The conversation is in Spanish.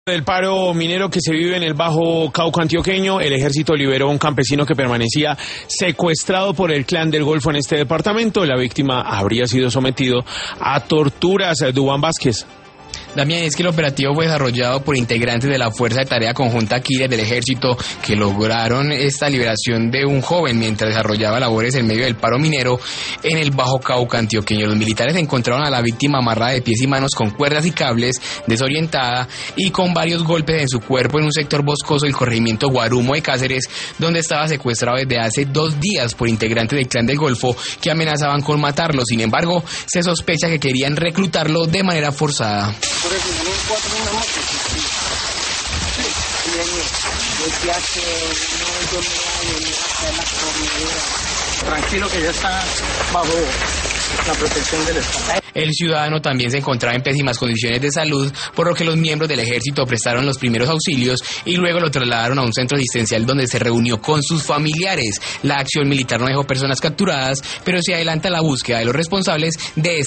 Del paro minero que se vive en el Bajo Cauca antioqueño, el ejército liberó a un campesino que permanecía secuestrado por el Clan del Golfo en este departamento. La víctima habría sido sometido a torturas. Duván Vázquez. Damián, es que el operativo fue desarrollado por integrantes de la Fuerza de Tarea Conjunta Aquiles del Ejército, que lograron esta liberación de un joven mientras desarrollaba labores en medio del paro minero en el Bajo Cauca antioqueño. Los militares encontraron a la víctima amarrada de pies y manos con cuerdas y cables, desorientada y con varios golpes en su cuerpo en un sector boscoso del corregimiento Guarumo de Cáceres, donde estaba secuestrado desde hace 2 días por integrantes del Clan del Golfo que amenazaban con matarlo. Sin embargo, se sospecha que querían reclutarlo de manera forzada. Tranquilo que ya está bajo la protección del Estado. El ciudadano también se encontraba en pésimas condiciones de salud, por lo que los miembros del ejército prestaron los primeros auxilios y luego lo trasladaron a un centro asistencial donde se reunió con sus familiares. La acción militar no dejó personas capturadas, pero se adelanta la búsqueda de los responsables de